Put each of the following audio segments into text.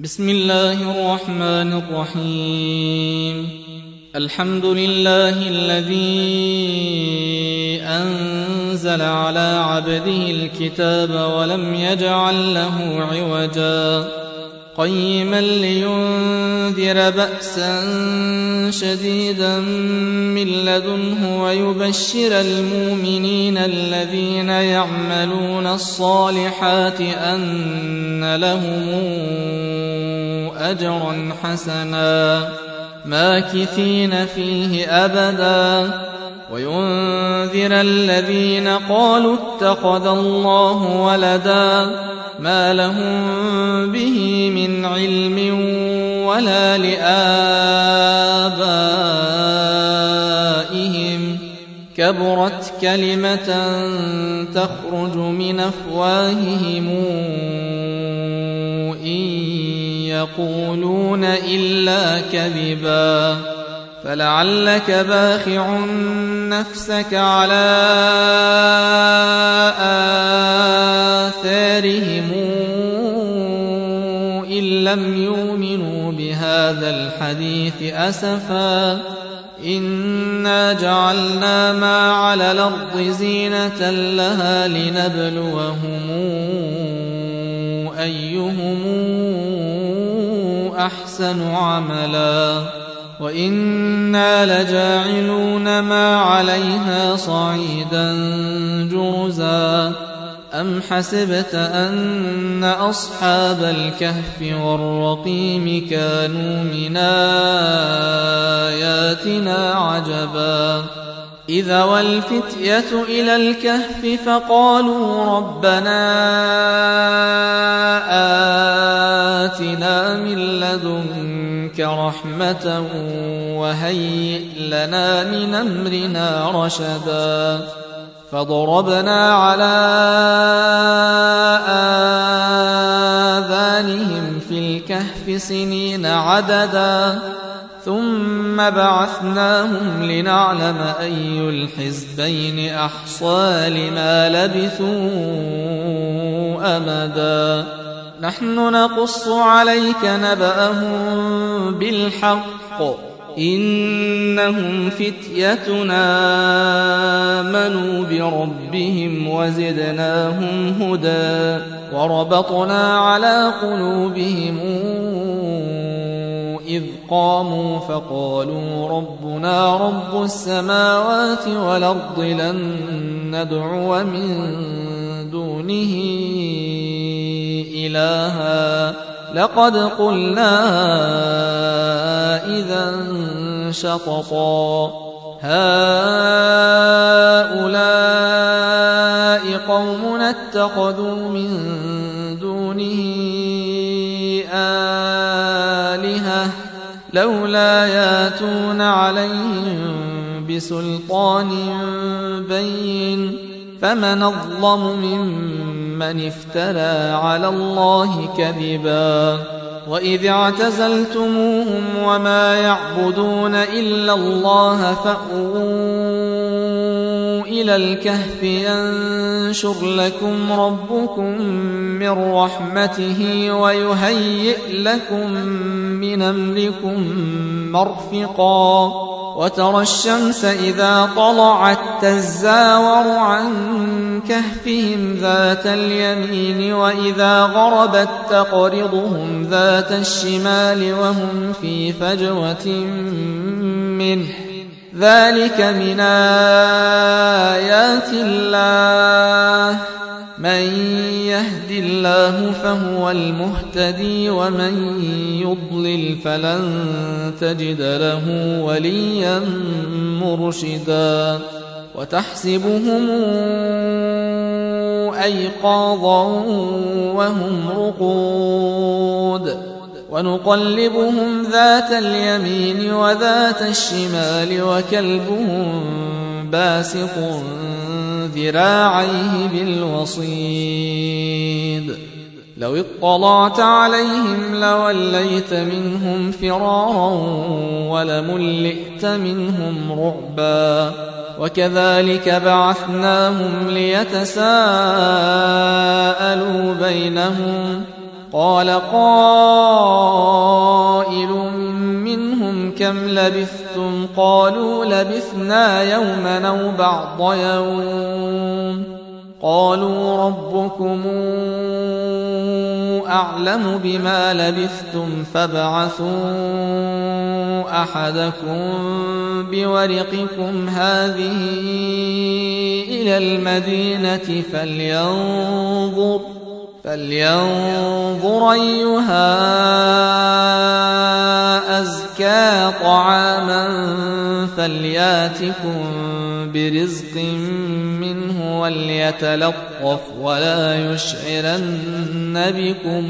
بسم الله الرحمن الرحيم. الحمد لله الذي أنزل على عبده الكتاب ولم يجعل له عوجا قيما لينذر بأسا شديدا من لدنه ويبشر المؤمنين الذين يعملون الصالحات أن لهم أجرا حسنا ماكثين فيه أبدا وينذر الذين قالوا اتخذ الله ولدا ما لهم به من علم ولا لآبائهم كبرت كلمة تخرج من أفواههم إن يقولون إلا كذبا فلعلك باخع نفسك على آثارهم إن لم يؤمنوا بهذا الحديث أسفا إنا جعلنا ما على الأرض زينة لها لنبلوهم أيهم أحسن عملا وإنا لجاعلون ما عليها صعيدا جرزا أم حسبت أن أصحاب الكهف والرقيم كانوا من آياتنا عجبا إذا والفتية إلى الكهف فقالوا ربنا آتنا من لدنك رحمة وهيئ لنا من أمرنا رشدا فضربنا على آذانهم في الكهف سنين عددا ثم بعثناهم لنعلم أي الحزبين أحصى لما لبثوا أمدا نحن نقص عليك نبأهم بالحق إنهم فتيتنا آمنوا بربهم وزدناهم هدى وربطنا على قلوبهم إذ قاموا فقالوا ربنا رب السماوات والأرض لن ندعو من دونه إلها لقد قلنا إذا شططا هؤلاء قومنا اتخذوا من دونه آلهة لولا ياتون عليهم بسلطان بين فمن أظلم ممن افترى على الله كذبا وإذ اعتزلتموهم وما يعبدون إلا الله فأووا إلى الكهف ينشر لكم ربكم من رحمته ويهيئ لكم من أمركم مرفقا وترى الشمس إذا طلعت تزاور عن كهفهم ذات اليمين وإذا غربت تقرضهم ذات الشمال وهم في فجوة منه ذلك من آيات الله من يهد الله فهو المهتدي ومن يضلل فلن تجد له وليا مرشدا وتحسبهم أيقاظا وهم رقود ونقلبهم ذات اليمين وذات الشمال وكلبهم باسط ذراعيه بالوصيد لو اطلعت عليهم لوليت منهم فرارا ولملئت منهم رعبا وكذلك بعثناهم ليتساءلوا بينهم قال قائل منهم كم لبثتم قالوا لبثنا يوما أو بعض يوم قالوا ربكم أعلم بما لبثتم فابعثوا أحدكم بورقكم هذه إلى المدينة فلينظر أيها أزكى طعاما فلياتكم برزق منه وليتلطف ولا يشعرن بكم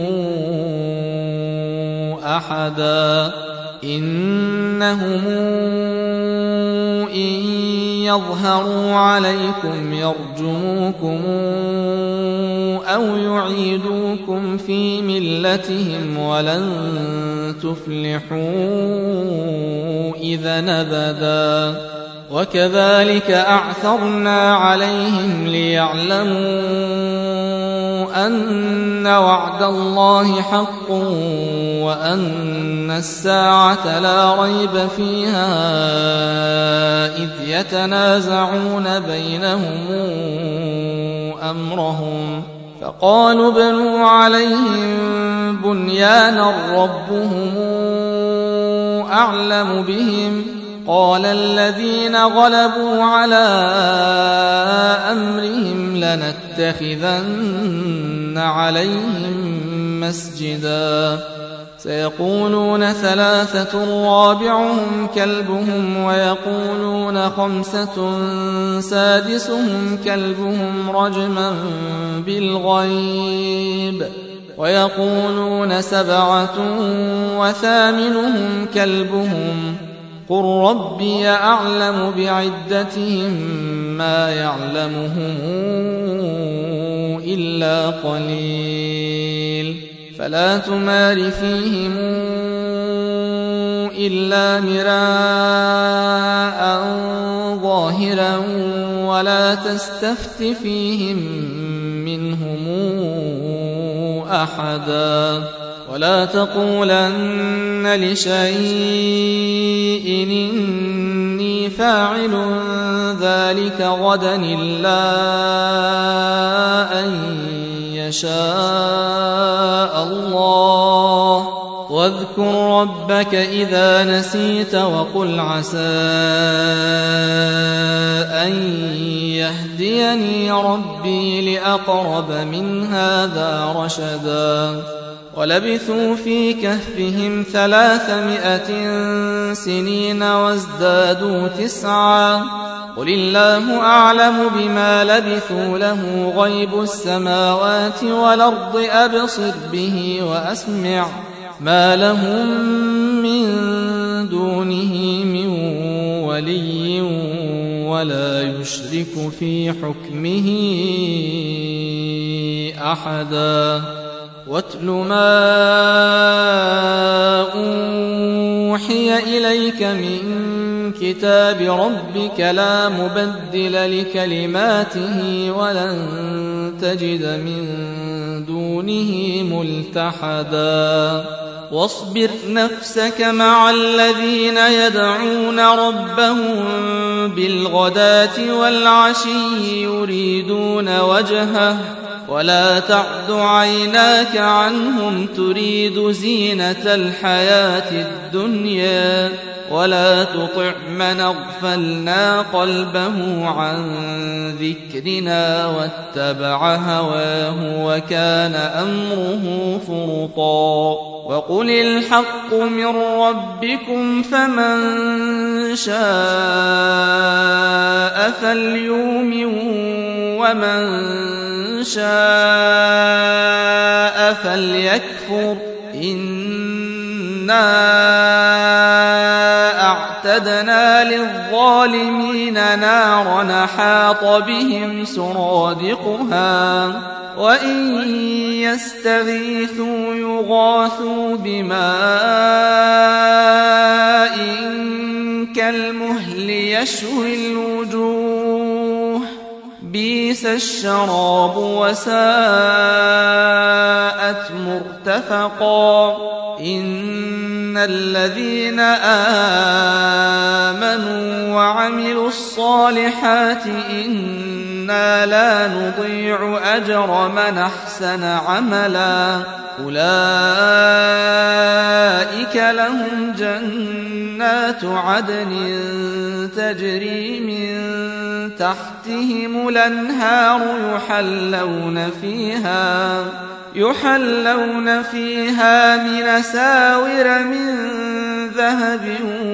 أحدا إنهم إن يظهروا عليكم يرجموكم أو يعيدوكم في ملتهم ولن تفلحوا إذا أبدا وكذلك أعثرنا عليهم ليعلموا أن وعد الله حق وأن الساعة لا ريب فيها إذ يتنازعون بينهم أمرهم فقالوا ابنوا عليهم بنيانا ربهم أعلم بهم قال الذين غلبوا على أمرهم لنتخذن عليهم مسجدا سيقولون ثلاثة رابعهم كلبهم ويقولون خمسة سادسهم كلبهم رجما بالغيب ويقولون سبعة وثامنهم كلبهم قل ربي أعلم بعدتهم ما يعلمهم إلا قليل فلا تمار فيهم إلا مراء ظاهرا ولا تستفت فيهم منهم أحدا ولا تقولن لشيء إني فاعل ذلك غدا إلا أن يشاء الله واذكر ربك إذا نسيت وقل عسى أن يهديني ربي لأقرب من هذا رشدا ولبثوا في كهفهم 300 سنين وازدادوا 9 قل الله أعلم بما لبثوا له غيب السماوات والأرض أبصر به وأسمع ما لهم من دونه من ولي ولا يشرك في حكمه أحدا واتل ما أوحي إليك من كتاب ربك لا مبدل لكلماته ولن تجد من دونه ملتحدا واصبر نفسك مع الذين يدعون ربهم بالغداة والعشي يريدون وجهه ولا تعد عيناك عنهم تريد زينة الحياة الدنيا ولا تطع من أغفلنا قلبه عن ذكرنا واتبع هواه وكان أمره فرطا وقل الحق من ربكم فمن شاء فليؤمن ومن شاء فليكفر إنا أعتدنا للظالمين نارا حاط بهم سرادقها وإن يستغيثوا يغاثوا بماء كالمهل يشوي الوجوه بئس بئس الشراب وساءت مرتفقا إن الذين آمنوا وعملوا الصالحات إنا لا نضيع أجر من أحسن عملا أولئك لهم جنات عدن تجري من تحتهم الأنهار يحلون فيها من أساور من ذهب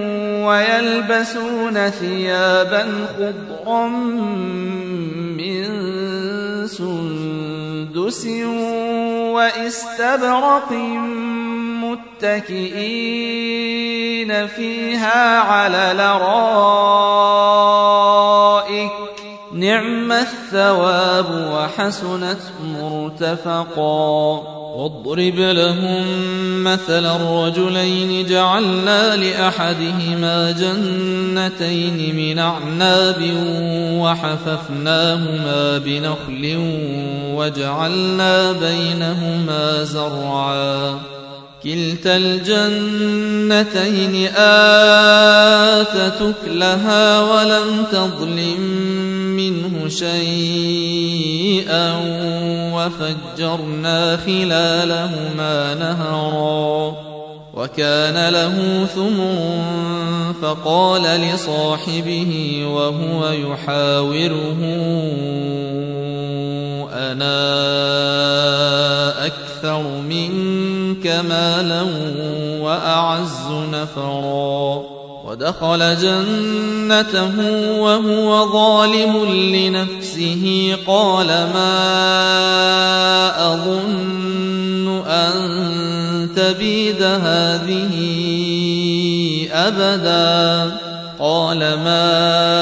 ويلبسون ثيابا خضرا من سندس واستبرق متكئين فيها على الأرائك نعم الثواب وحسنت مرتفقا واضرب لهم مثل الرجلين جعلنا لأحدهما جنتين من أعناب وحففناهما بنخل وجعلنا بينهما زرعا كلتا الجنتين آتت أكلها ولم تظلم منه شيئا وفجرنا خلالهما نهرا وكان له ثمر فقال لصاحبه وهو يحاوره أنا أكثر منك مالا وأعز نفرا ودخل جنته وهو ظالم لنفسه قال ما أظن أن تبيد هذه أبدا قال ما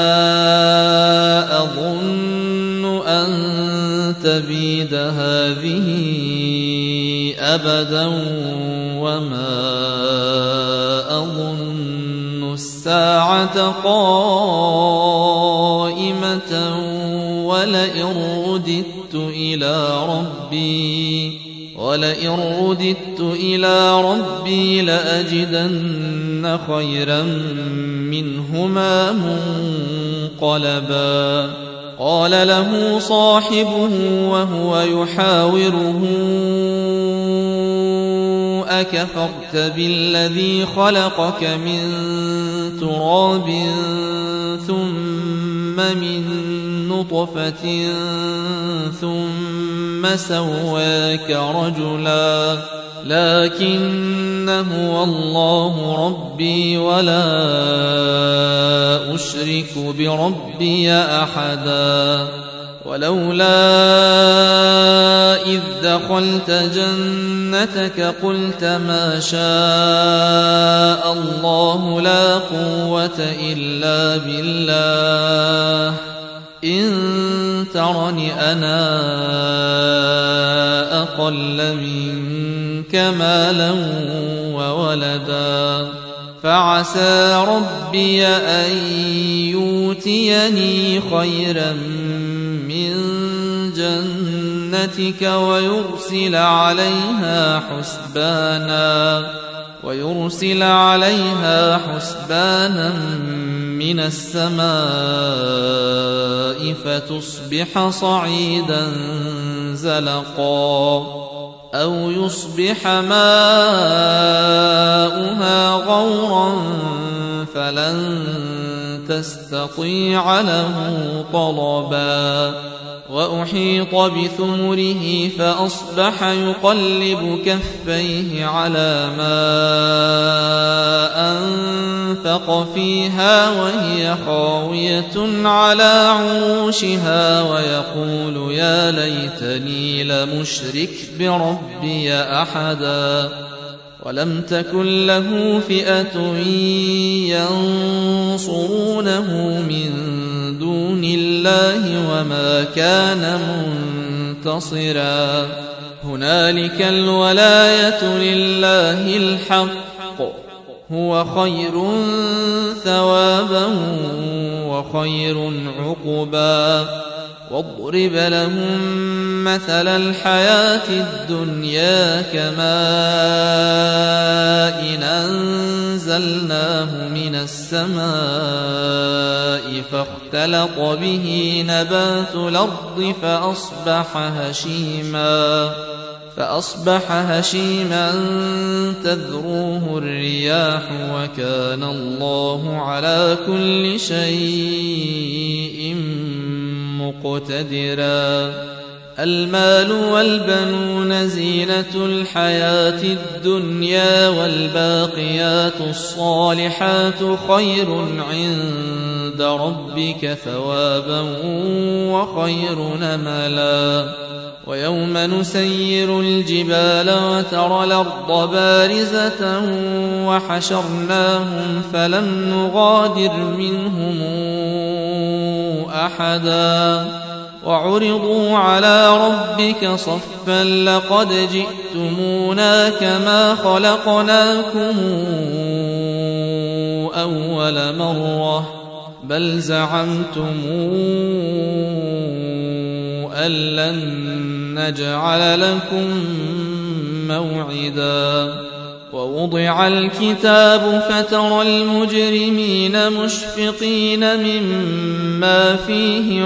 أظن أن تبيد هذه أبدا وما أظن الساعة قائمة ولئن رددت إلى ربي لأجدن خيرا منهما منقلبا قال له صاحبه وهو يحاوره أكفرت بالذي خلقك من تراب ثم من نطفة ثم سواك رجلا لكن هو الله ربي ولا أشرك بربي أحدا ولولا إذ دخلت جنتك قلت ما شاء الله لا قوة إلا بالله إن ترني أنا أقل منك مالا وولدا فعسى ربي أن يؤتيني خيرا من جنتك ويرسل عليها حسبانا من السماء فتصبح صعيدا زلقا أو يصبح ماؤها غورا فلن تستطيع له طلبا وأحيط بثمره فأصبح يقلب كفيه على ما أنفق فيها وهي خاوية على عروشها ويقول يا ليتني لمشرك بربي أحدا ولم تكن له فئة ينصرونه من دون الله وما كان منتصرا هنالك الولاية لله الحق هو خير ثوابا وخير عقبا واضرب لهم مثل الحياة الدنيا كماء أنزلناه من السماء فاختلط به نبات الأرض فأصبح هشيما تذروه الرياح وكان الله على كل شيء مقتدرا. المال والبنون زينة الحياة الدنيا والباقيات الصالحات خير عند ربك ثوابا وخير نملا. ويوم نسير الجبال وترى الأرض بارزة وحشرناهم فلم نغادر منهم أحدا وعرضوا على ربك صفا لقد جئتمونا كما خلقناكم أول مرة بل زعمتم أن لن نجعل لكم موعدا. ووضع الكتاب فترى المجرمين مشفقين مما فيه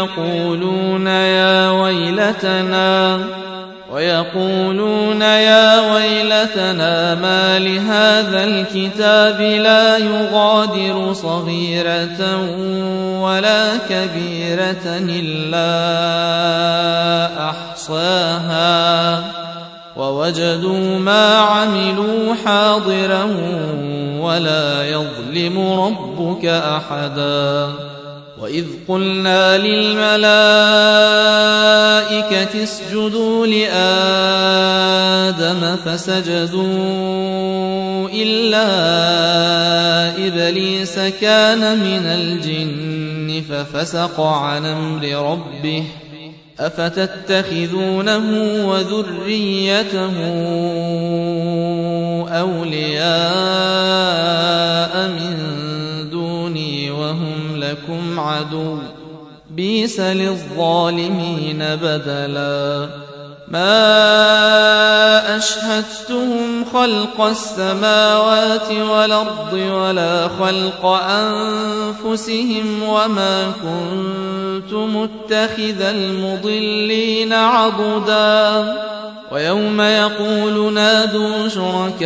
ويقولون يا ويلتنا ما لهذا الكتاب لا يغادر صغيرة ولا كبيرة إلا أحصاها ووجدوا ما عملوا حاضرا ولا يظلم ربك أحدا. وإذ قلنا للملائكة اسجدوا لآدم فسجدوا إلا إبليس كان من الجن ففسق عن أمر ربه أفتتخذونه وذريته أولياء من دوني وهم لكم عدو بئس للظالمين بدلا. ما أشهدتهم خلق السماوات والأرض ولا خلق أنفسهم وما كنت متخذ المضلين عضدا. ويوم يقول نادوا شركائي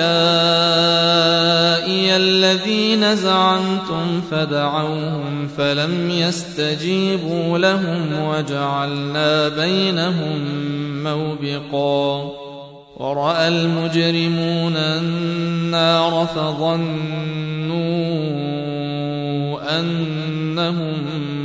الذين زعمتم فدعوهم فلم يستجيبوا لهم وجعلنا بينهم موبقا. ورأى المجرمون النار فظنوا أنهم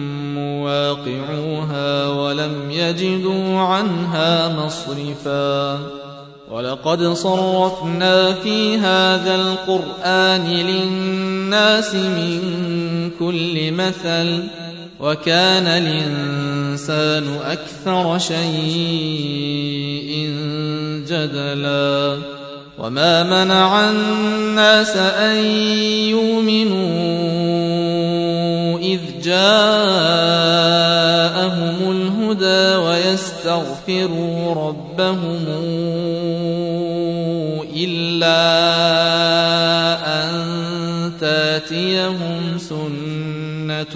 مواقعوها ولم يجدوا عنها مصرفا. ولقد صرفنا في هذا القرآن للناس من كل مثل وكان الإنسان أكثر شيء جدلا. وما منع الناس أن يؤمنوا إذ جاءهم الهدى ويستغفروا ربهم إلا أن تاتيهم سنة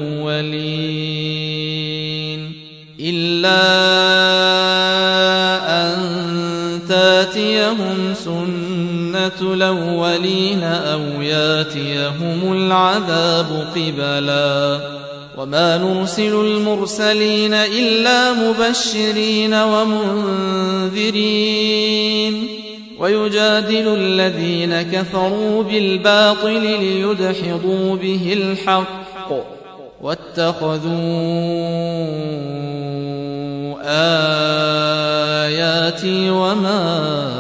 الأولين أو ياتيهم العذاب قبلا. وما نرسل المرسلين إلا مبشرين ومنذرين ويجادل الذين كفروا بالباطل ليدحضوا به الحق واتخذوا آياتي وما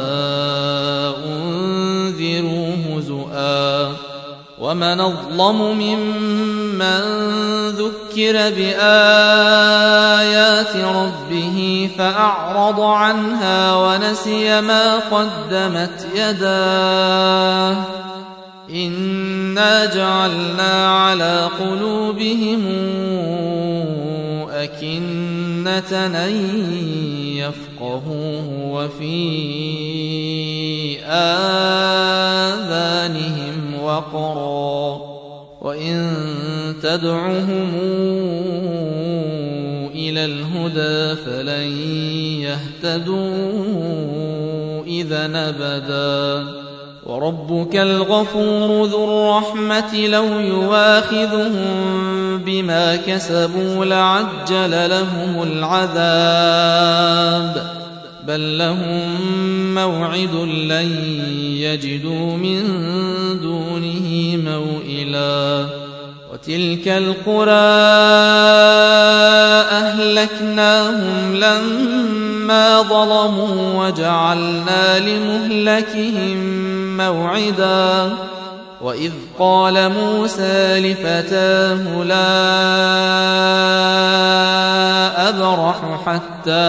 أنذروا هزؤا. ومن أظلم ممن ذكر بآيات ربه فأعرض عنها ونسي ما قدمت يداه إنا جعلنا على قلوبهم أكنة أكنة أن يفقهوه وفي آذانهم وقرا وإن تدعهم إلى الهدى فلن يهتدوا إذا أبدا وربك الغفور ذو الرحمة لو يواخذهم بما كسبوا لعجل لهم العذاب بل لهم موعد لن يجدوا من دونه موئلا وتلك القرى أهلكناهم لما ظلموا وجعلنا لمهلكهم موعدا وإذ قال موسى لفتاه لا أبرح حتى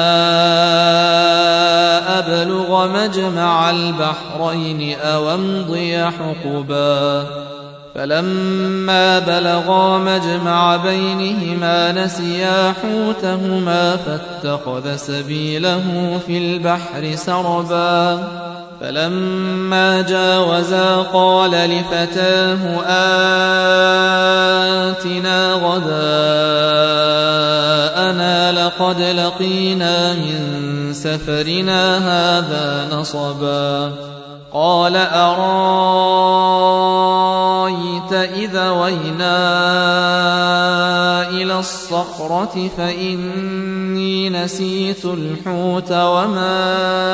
أبلغ مجمع البحرين أو أمضي حقبا فلما بلغا مجمع بينهما نسيا حوتهما فاتخذ سبيله في البحر سربا فلما جاوزا قال لفتاه آتنا غداءنا لقد لقينا من سفرنا هذا نصبا قال أرايت إذا وينا إلى الصخرة فإني نسيت الحوت وما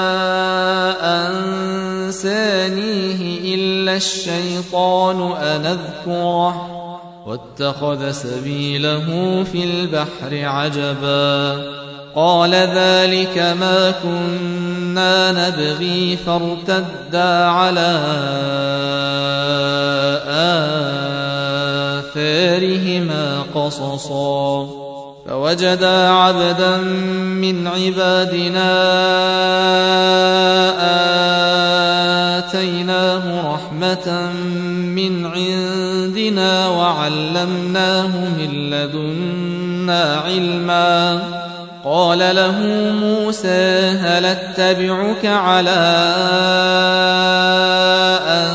أنسانيه إلا الشيطان أن أذكره واتخذ سبيله في البحر عجبا قال ذلك ما كنا نبغي فارتدا على آثارهما قصصا فوجدا عبدا من عبادنا آتيناه رحمة من عندنا وعلمناه من لدنا علما قال له موسى هل اتبعك على أن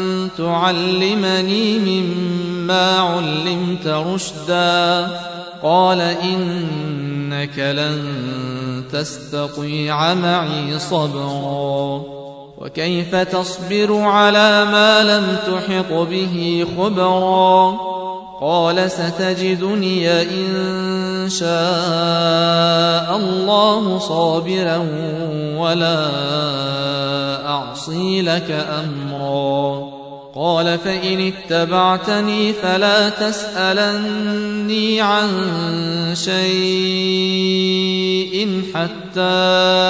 تعلمني مما علمت رشدا قال إنك لن تستطيع معي صبرا وكيف تصبر على ما لم تحط به خبرا قال ستجدني إن شاء الله صابرا ولا أعصي لك أمرا قال فإن اتبعتني فلا تسألني عن شيء حتى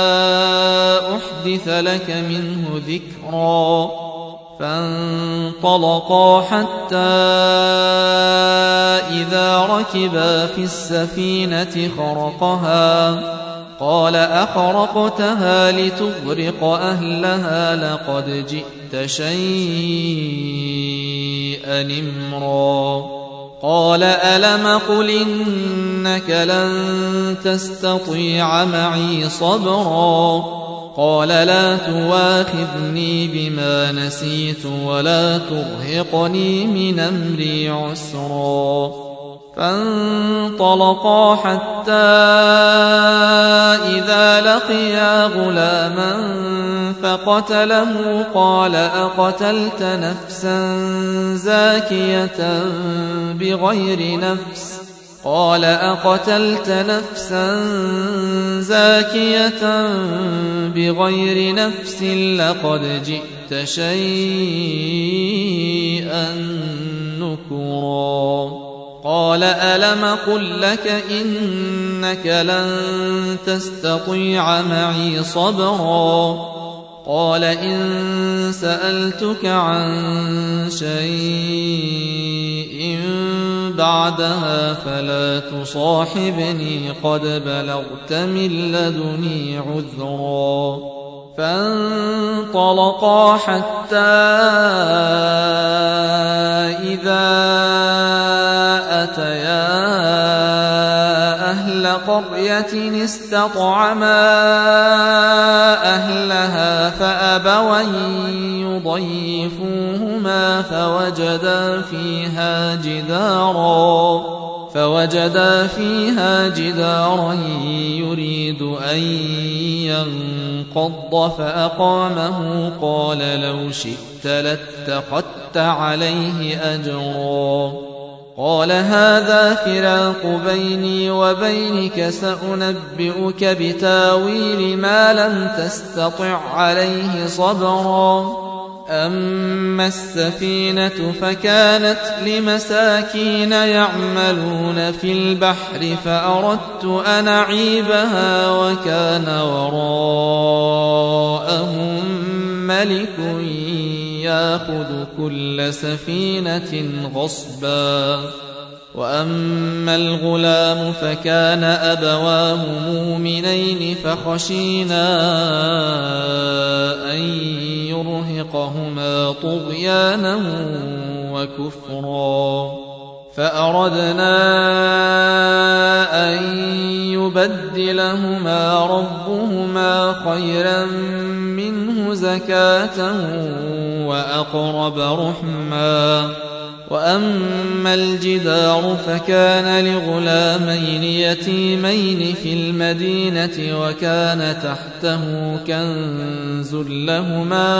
أحدث لك منه ذكرا فانطلقا حتى إذا ركبا في السفينة خرقها قال أخرقتها لتغرق أهلها لقد جئت شيئا إمرا قال ألم قل إنك لن تستطيع معي صبرا قال لا تواخذني بما نسيت ولا ترهقني من أمري عسرا فانطلقا حتى إذا لقيا غلاما فقتله قال أقتلت نفسا زاكية بغير نفس قال أقتلت نفسا زاكية بغير نفس لقد جئت شيئا نكرا قال ألم قل لك إنك لن تستطيع معي صبرا قال إن سألتك عن شيء بعدها فلا تصاحبني قد بلغت من لدني عذرا فانطلقا حتى إذا أتيا أهل قرية قرية استطعما أهلها فأبوا أن يضيفوهما فوجدا فيها جدارا يريد أن ينقض فأقامه قال لو شئت لاتخذت عليه أجرا قال هذا فراق بيني وبينك سأنبئك بتاويل ما لم تستطع عليه صبرا أما السفينة فكانت لمساكين يعملون في البحر فأردت أن أعيبها وكان وراءهم ملك يأخذ كل سفينة غصبا وأما الغلام فكان أبواه مؤمنين فخشينا أن يرهقهما طغيانا وكفرا فأردنا أن يبدلهما ربهما خيرا منه زكاة وأقرب رحما وأما الجدار فكان لغلامين يتيمين في المدينة وكان تحته كنز لهما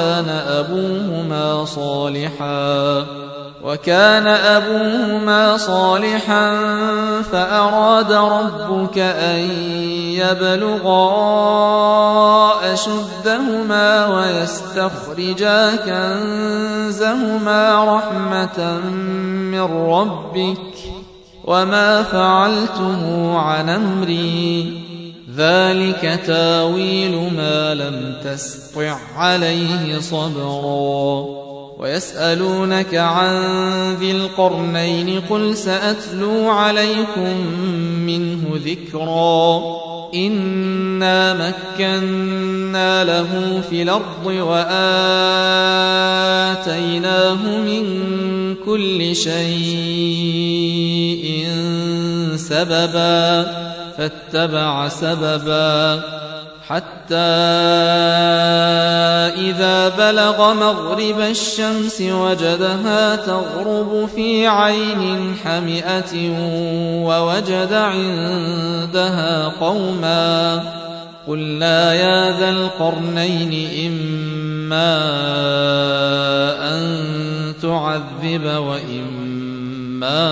وكان أبوهما صالحا فأراد ربك أن يبلغا أشدهما ويستخرجا كنزهما رحمة من ربك وما فعلته عن أمري ذلك تاويل ما لم تسطع عليه صبرا ويسألونك عن ذي القرنين قل سأتلو عليكم منه ذكرا إنا مكنا له في الأرض وآتيناه من كل شيء سببا فاتبع سببا حتى إذا بلغ مغرب الشمس وجدها تغرب في عين حمئة ووجد عندها قوما قلنا يا ذا القرنين إما أن تعذب وإما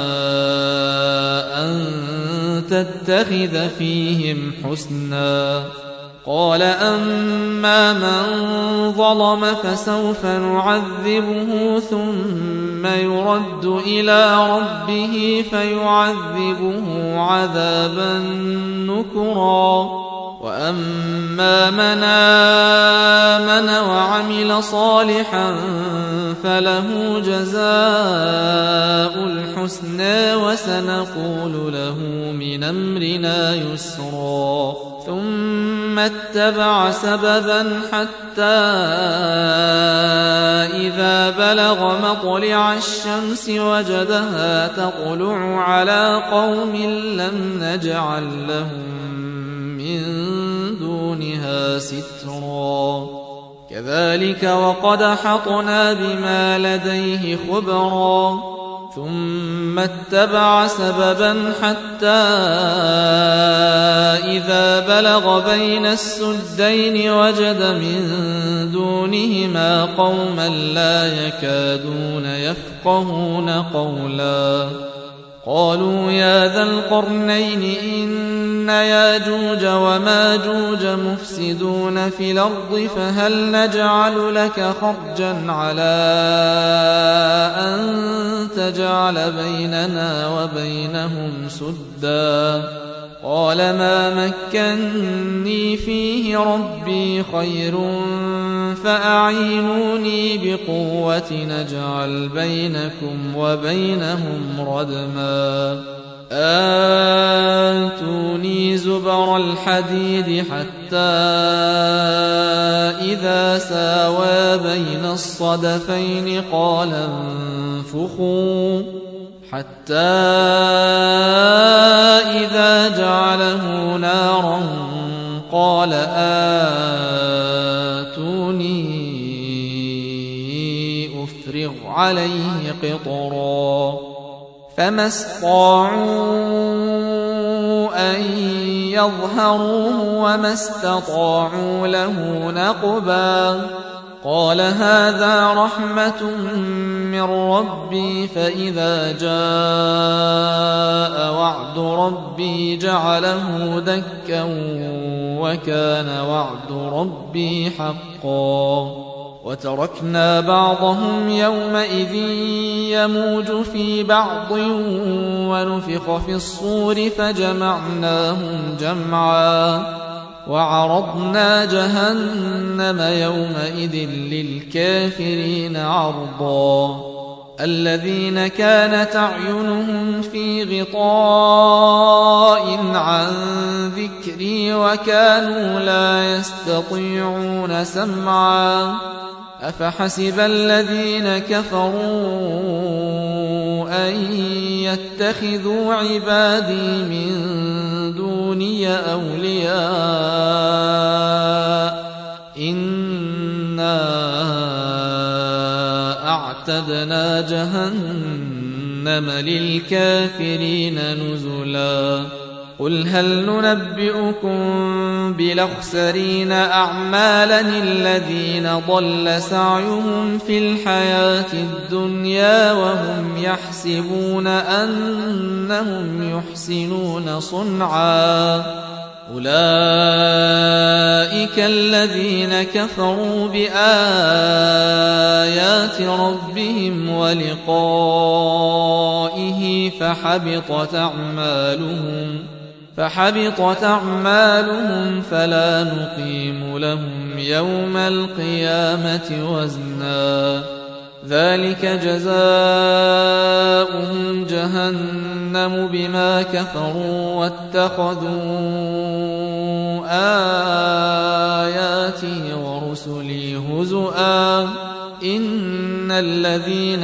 أن تتخذ فيهم حسنا قال أما من ظلم فسوف نعذبه ثم يرد إلى ربه فيعذبه عذابا نكرا وأما من آمن وعمل صالحا فله جزاء الحسنى وسنقول له من أمرنا يسرا ثم اتبع سببا حتى إذا بلغ مطلع الشمس وجدها تطلع على قوم لم نجعل لهم من دونها سترا كذلك وقد أحطنا بما لديه خبرا ثم اتبع سببا حتى إذا بلغ بين السدين وجد من دونهما قوما لا يكادون يفقهون قولا قالوا يا ذا القرنين إن ياجوج وماجوج مفسدون في الأرض فهل نجعل لك خرجا على أن تجعل بيننا وبينهم سدا قال ما مكني فيه ربي خير فأعينوني بقوة نجعل بينكم وبينهم ردما آتوني زبر الحديد حتى إذا ساوى بين الصدفين قال انفخوا حتى إذا جعله نارا قال آتوني أفرغ عليه قطرا فما استطاعوا أن يظهروه وما استطاعوا له نقبا قال هذا رحمة من ربي فإذا جاء وعد ربي جعله دكا وكان وعد ربي حقا وتركنا بعضهم يومئذ يموج في بعض ونفخ في الصور فجمعناهم جمعا وعرضنا جهنم يومئذ للكافرين عرضا الذين كانت أعينهم في غطاء عن ذكري وكانوا لا يستطيعون سمعا أفحسب الذين كفروا أن يتخذوا عبادي من دوني أولياء إنا أعتدنا جهنم للكافرين نزلا قل هل ننبئكم بالأخسرين أعمالا الذين ضل سعيهم في الحياة الدنيا وهم يحسبون أنهم يحسنون صنعا أولئك الذين كفروا بآيات ربهم ولقائه فحبطت أعمالهم فلا نقيم لهم يوم القيامة وزنا ذلك جزاؤهم جهنم بما كفروا واتخذوا آياتي ورسلي هزؤا إن الذين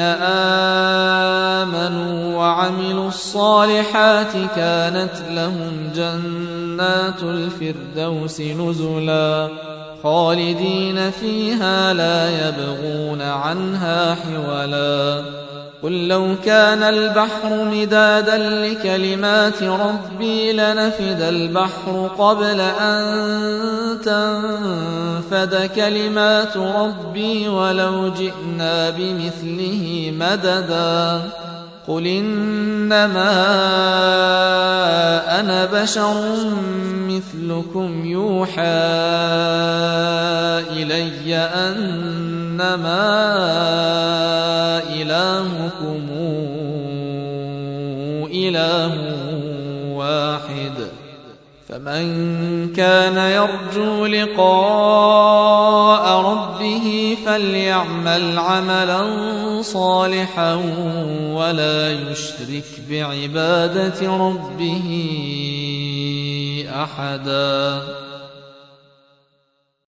آمنوا وعملوا الصالحات كانت لهم جنات الفردوس نزلا خالدين فيها لا يبغون عنها حولا قل لو كان البحر مدادا لكلمات ربي لنفد البحر قبل أن تنفد كلمات ربي ولو جئنا بمثله مددا قل إنما أنا بشر مثلكم يوحى إلي أنما إلهكم إله واحد فمن كان يرجو لقاء ربه فليعمل عملا صالحا ولا يشرك بعبادة ربه أحدا